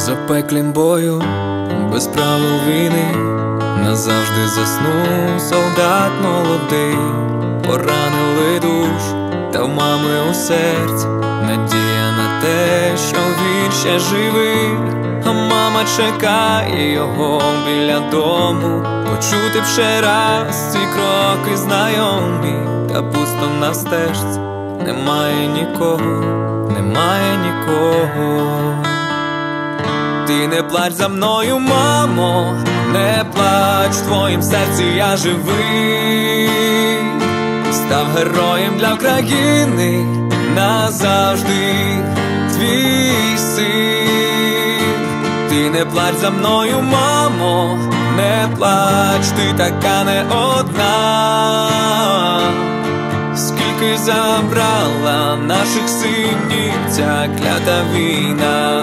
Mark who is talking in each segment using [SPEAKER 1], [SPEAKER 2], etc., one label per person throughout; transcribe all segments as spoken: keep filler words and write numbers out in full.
[SPEAKER 1] запеклім бою, без правил війни, назавжди заснув солдат молодий. Поранили душ, та в мами у серці надія на те, що він ще живий. А мама чекає його біля дому, почути б ще раз ці кроки знайомі. Та пусто на стежці, немає нікого, немає нікого. Ти не плач за мною, мамо, не плач, в твоїм серці я живий. Став героєм для України, назавжди твій син. Ти не плач за мною, мамо, не плач, ти така не одна. Скільки забрала наших синів ця клята війна,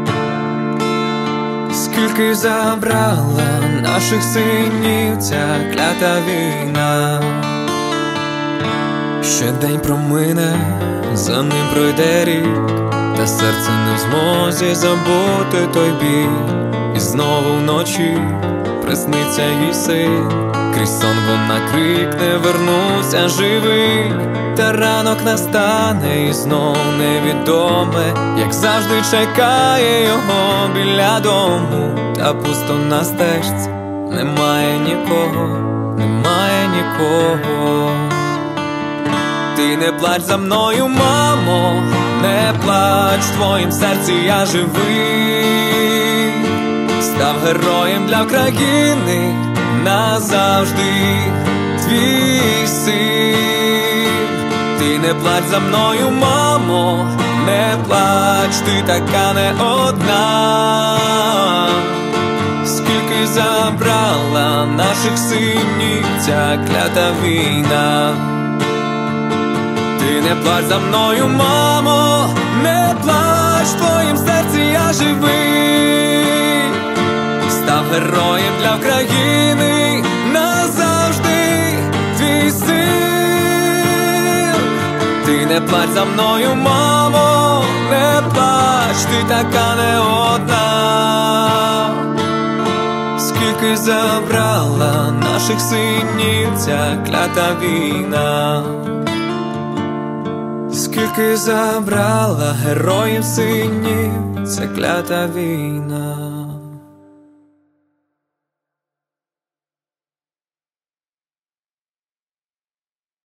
[SPEAKER 1] скільки забрала наших синів ця клята війна. Ще день промине, за ним пройде рік, та серце не в змозі забути той біль. І знову вночі присниться їй син, крізь сон вона крикне: вернуся живий. Та ранок настане і знов невідоме, як завжди чекає його біля дому. Та пусто на стежці, немає нікого, немає нікого. Ти не плач за мною, мамо, не плач, в твоїм серці я живий. Став героєм для України, назавжди твій син. Ти не плач за мною, мамо, не плач, ти така не одна. Скільки забрала наших синів ця клята війна. Ти не плач за мною, мамо, не плач, в твоїм серці я живий. Став героєм для України, назавжди твій син. Ти не плач за мною, мамо, не плач, ти така не одна. Скільки забрала наших синів ця клята війна, скільки забрала героїв синів ця клята війна.